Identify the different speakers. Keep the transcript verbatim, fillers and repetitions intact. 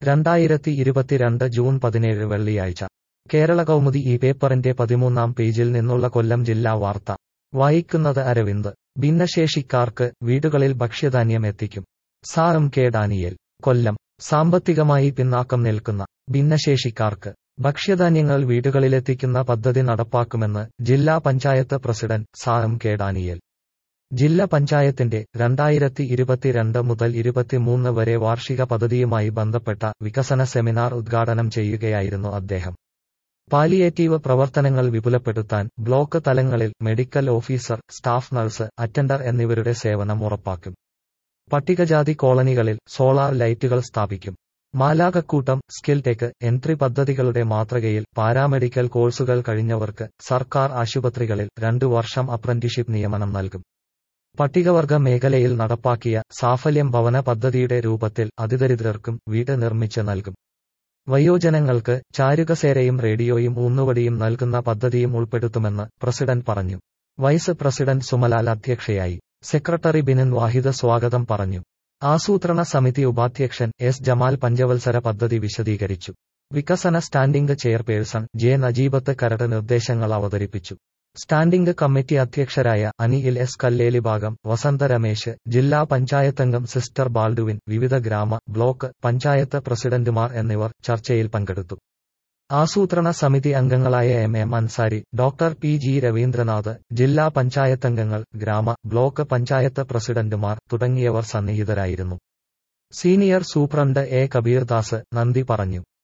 Speaker 1: രണ്ടായിരത്തി ഇരുപത്തിരണ്ട് ജൂൺ പതിനേഴ് വെള്ളിയാഴ്ച കേരള കൗമുദി ഈ പേപ്പറിന്റെ പതിമൂന്നാം പേജിൽ നിന്നുള്ള കൊല്ലം ജില്ലാ വാർത്ത വായിക്കുന്നത് അരവിന്ദ്. ഭിന്നശേഷിക്കാർക്ക് വീടുകളിൽ ഭക്ഷ്യധാന്യം എത്തിക്കും. സാ എം കെ ഡാനിയേൽ. കൊല്ലം. സാമ്പത്തികമായി പിന്നാക്കം നിൽക്കുന്ന ഭിന്നശേഷിക്കാർക്ക് ഭക്ഷ്യധാന്യങ്ങൾ വീടുകളിലെത്തിക്കുന്ന പദ്ധതി നടപ്പാക്കുമെന്ന് ജില്ലാ പഞ്ചായത്ത് പ്രസിഡന്റ് സാ എം കെ ഡാനിയേൽ. ജില്ലാ പഞ്ചായത്തിന്റെ രണ്ടായിരത്തി ഇരുപത്തിരണ്ട് മുതൽ ഇരുപത്തിമൂന്ന് വരെ വാർഷിക പദ്ധതിയുമായി ബന്ധപ്പെട്ട വികസന സെമിനാർ ഉദ്ഘാടനം ചെയ്യുകയായിരുന്നു അദ്ദേഹം. പാലിയേറ്റീവ് പ്രവർത്തനങ്ങൾ വിപുലപ്പെടുത്താൻ ബ്ലോക്ക് തലങ്ങളിൽ medical officer, staff nurse, attender എന്നിവരുടെ സേവനം ഉറപ്പാക്കും. പട്ടികജാതി കോളനികളിൽ സോളാർ ലൈറ്റുകൾ സ്ഥാപിക്കും. മാലാഖക്കൂട്ടം, സ്കിൽ ടെക്, എൻട്രി പദ്ധതികളുടെ മാതൃകയിൽ പാരാമെഡിക്കൽ കോഴ്സുകൾ കഴിഞ്ഞവർക്ക് സർക്കാർ ആശുപത്രികളിൽ രണ്ടു വർഷം അപ്രന്റീഷിപ്പ് നിയമനം നൽകും. പട്ടികവർഗ മേഖലയിൽ നടപ്പാക്കിയ സാഫല്യം ഭവന പദ്ധതിയുടെ രൂപത്തിൽ അതിദരിദ്രർക്കും വീട് നിർമ്മിച്ച് നൽകും. വയോജനങ്ങൾക്ക് ചാരുകസേരയും റേഡിയോയും ഊന്നുവടിയും നൽകുന്ന പദ്ധതിയും ഉൾപ്പെടുത്തുമെന്ന് പ്രസിഡന്റ് പറഞ്ഞു. വൈസ് പ്രസിഡന്റ് സുമലാൽ അധ്യക്ഷയായി. സെക്രട്ടറി ബിനിൻ വാഹിദ് സ്വാഗതം പറഞ്ഞു. ആസൂത്രണ സമിതി ഉപാധ്യക്ഷൻ എസ് ജമാൽ പഞ്ചവത്സര പദ്ധതി വിശദീകരിച്ചു. വികസന സ്റ്റാൻഡിംഗ് ചെയർപേഴ്സൺ ജെ നജീബത്ത് കരട് നിർദ്ദേശങ്ങൾ അവതരിപ്പിച്ചു. സ്റ്റാൻഡിംഗ് കമ്മിറ്റി അധ്യക്ഷരായ അനിൽ എസ് കല്ലേലിഭാഗം, വസന്ത രമേശ്, ജില്ലാ പഞ്ചായത്തംഗം സിസ്റ്റർ ബാൽഡുവിൻ, വിവിധ ഗ്രാമ, ബ്ലോക്ക് പഞ്ചായത്ത് പ്രസിഡന്റുമാർ എന്നിവർ ചർച്ചയിൽ പങ്കെടുത്തു. ആസൂത്രണ സമിതി അംഗങ്ങളായ M M Ansari, doctor P G Raveendranath, ജില്ലാ പഞ്ചായത്തംഗങ്ങൾ, ഗ്രാമ, ബ്ലോക്ക് പഞ്ചായത്ത് പ്രസിഡന്റുമാർ തുടങ്ങിയവർ സന്നിഹിതരായിരുന്നു. സീനിയർ സൂപ്രണ്ട് എ കബീർദാസ് നന്ദി പറഞ്ഞു.